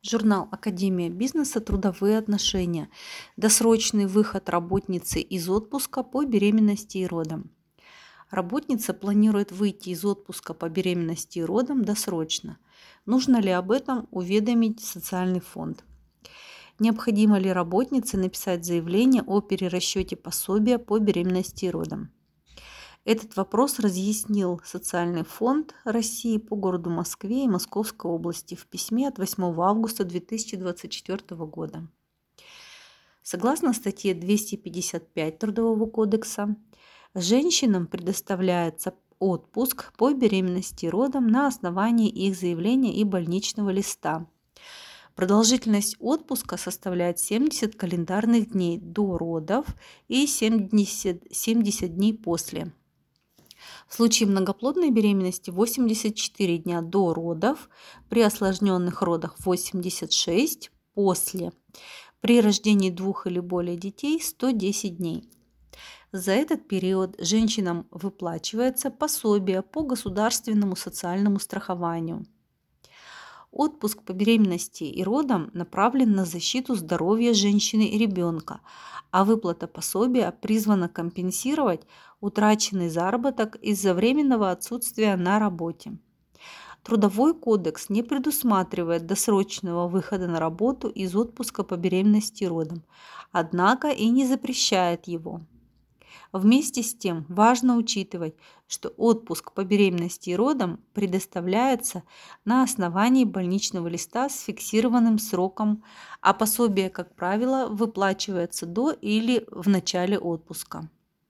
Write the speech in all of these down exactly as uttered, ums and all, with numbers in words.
Журнал «Академия бизнеса. Трудовые отношения. Досрочный выход работницы из отпуска по беременности и родам». Работница планирует выйти из отпуска по беременности и родам досрочно. Нужно ли об этом уведомить социальный фонд? Необходимо ли работнице написать заявление о перерасчете пособия по беременности и родам? Этот вопрос разъяснил Социальный фонд России по городу Москве и Московской области в письме от восьмого августа две тысячи двадцать четвёртого года. Согласно статье двести пятьдесят пять Трудового кодекса, женщинам предоставляется отпуск по беременности и родам на основании их заявления и больничного листа. Продолжительность отпуска составляет семьдесят календарных дней до родов и семьдесят, семьдесят дней после. В случае многоплодной беременности восемьдесят четыре дня до родов, при осложненных родах восемьдесят шесть после, при рождении двух или более детей сто десять дней. За этот период женщинам выплачивается пособие по государственному социальному страхованию. Отпуск по беременности и родам направлен на защиту здоровья женщины и ребенка, а выплата пособия призвана компенсировать утраченный заработок из-за временного отсутствия на работе. Трудовой кодекс не предусматривает досрочного выхода на работу из отпуска по беременности и родам, однако и не запрещает его. Вместе с тем важно учитывать, что отпуск по беременности и родам предоставляется на основании больничного листа с фиксированным сроком, а пособие, как правило, выплачивается до или в начале отпуска.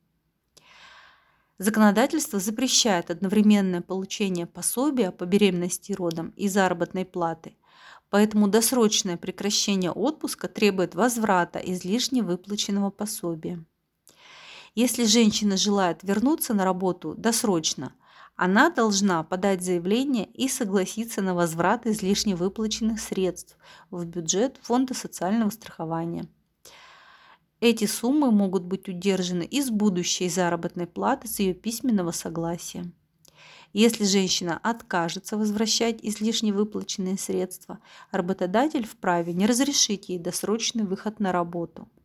Законодательство запрещает одновременное получение пособия по беременности и родам и заработной платы, поэтому досрочное прекращение отпуска требует возврата излишне выплаченного пособия. Если женщина желает вернуться на работу досрочно, она должна подать заявление и согласиться на возврат излишне выплаченных средств в бюджет Фонда социального страхования. Эти суммы могут быть удержаны из будущей заработной платы с ее письменного согласия. Если женщина откажется возвращать излишне выплаченные средства, работодатель вправе не разрешить ей досрочный выход на работу.